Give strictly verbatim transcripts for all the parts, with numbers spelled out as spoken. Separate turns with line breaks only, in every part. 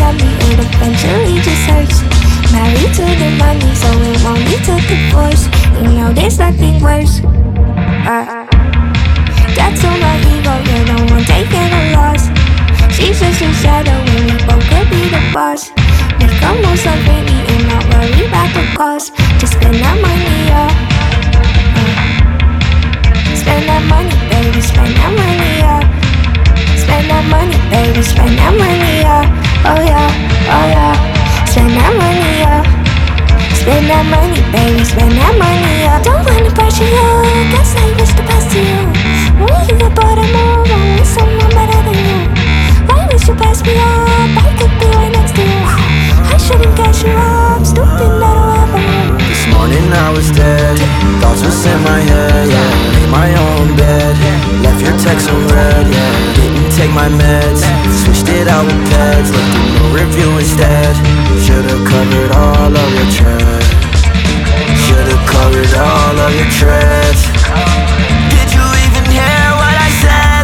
love me, it eventually just hurts. Married to the money, so it won't lead to divorce. You know there's nothing worse. uh, That's on my ego, you're the one taking a loss. She's just a shadow when we both could be the boss. Make a move so baby and not worry about the cost. Just spend that money, yeah. uh, Spend that money, baby, spend that money, yeah. Spend that money, baby, spend that money, yeah. Oh yeah, oh yeah. Spend that money, yeah. Spend that money, baby, spend that money, yeah. Don't wanna pressure you, guess I wish the best to you. When you get bored and move on with someone better than you. Why would you pass me up? I could be right next to you. I shouldn't get you up, stupid, that'll happen.
This morning I was dead, thoughts was in my head, yeah. Made my own bed, left your text unread, yeah. Didn't take my meds, switched it out with peds. Left a no review instead. Should've covered all of your tread. Should've covered all of your treads. Did you even hear what I said?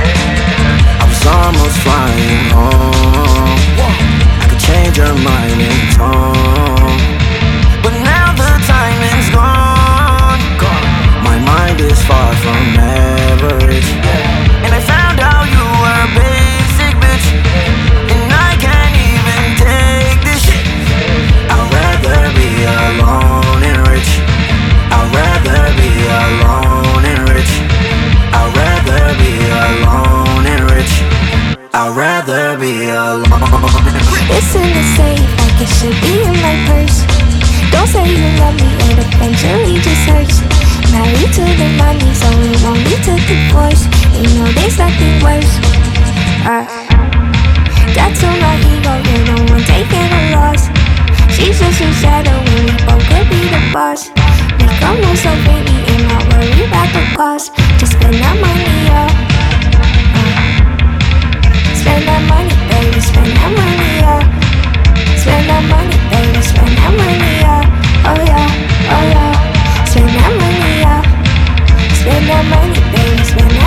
I was almost flying home. I could change your mind in tone, but now the timing's gone. My mind is far from average, and I found out you were a basic bitch, and I can't even take this shit. I'd rather be alone and rich. I'd rather be alone and rich. I'd rather be alone and rich. I'd rather be alone and rich.
It's in the safe, like it should be in my purse. Don't say you love me, it eventually just hurts. Married to the money, so it won't lead to divorce. You know there's nothing worse. uh, That's on my ego, you're the one taking a loss. She's just a shadow when we both could be the boss. Make a move so baby and not worry about the cost. Just spend that money, yeah. uh, Spend that money, baby, spend that money, yeah. Spend that money, baby, spend that money, yeah. Oh yeah, oh yeah. Spend that money, yeah. Spend that money, baby, spend that